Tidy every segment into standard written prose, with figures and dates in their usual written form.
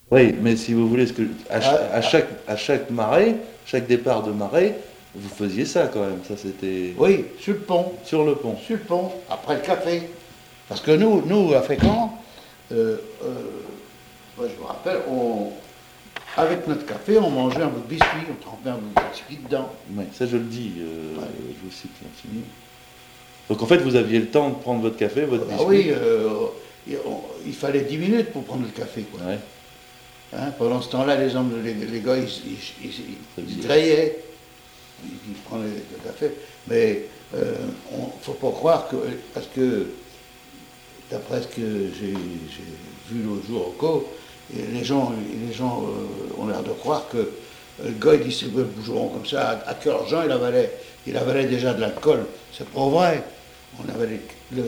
Oui, mais si vous voulez, Ah, à chaque marée, chaque départ de marée, vous faisiez ça quand même. Ça, c'était oui, sur le pont. sur le pont. Sur le pont, après le café. Parce que nous à Fécamp, euh, euh, moi, je me rappelle, avec notre café, on mangeait un bout de biscuit, on trempait un bout de biscuit dedans. Oui, ça, je le dis, Ouais. je vous cite là-dessus. Donc en fait, vous aviez le temps de prendre votre café, votre Ah oui, biscuit. il fallait 10 minutes pour prendre le café, quoi. Ouais, Hein, pendant ce temps-là, les gars, ça ils se faisait- graillaient, ils prenaient le café. Mais il ne faut pas croire que, parce que d'après ce que j'ai vu l'autre jour au co, et les gens ont l'air de croire que le gars il distribuait le bougeron comme ça, à cœur Jean, il avalait déjà de l'alcool. C'est pas vrai. On avait,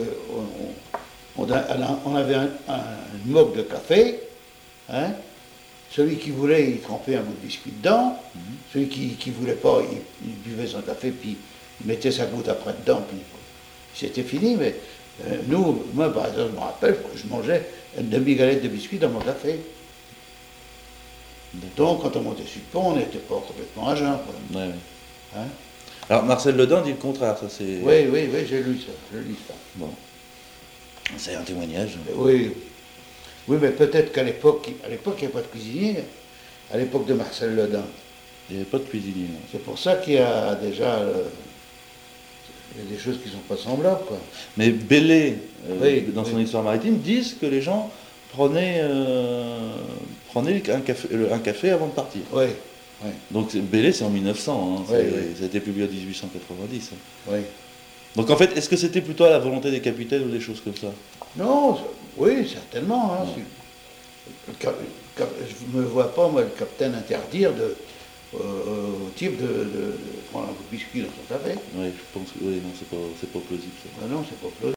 on avait une moque de café, hein. Celui qui voulait, il trempait un bout de biscuit dedans. Celui qui ne voulait pas, il buvait son café, puis il mettait sa goutte après dedans, puis c'était fini. Mais moi, par exemple, je me rappelle, je mangeais une demi-galette de biscuits dans mon café. d'accord. Donc, quand on montait sur le pont, on n'était pas complètement à jeun, quoi. Ouais, ouais. Hein. Alors Marcel Ledin dit le contraire, ça c'est. Oui, oui, oui, j'ai lu ça, j'ai lu ça. Bon, c'est un témoignage. Mais oui, oui, mais peut-être qu'à l'époque, il n'y avait pas de cuisinier, à l'époque de Marcel Ledin. Il n'y avait pas de cuisinier. Non. C'est pour ça qu'il y a déjà il y a des choses qui ne sont pas semblables, quoi. Mais Bellé, Oui, dans son oui, histoire maritime, disent que les gens prenaient un café avant de partir. oui, oui, Donc Bellé, c'est en 1900, hein, oui, oui, ça a été publié en 1890. Hein. oui. Donc en fait, est-ce que c'était plutôt à la volonté des capitaines ou des choses comme ça? Non, oui, certainement. Hein, Ouais. je ne me vois pas, moi, le capitaine interdire au type de prendre un coup de biscuit dans son café. Oui, je pense que oui, non, c'est pas plausible ça. Ah non, c'est pas plausible.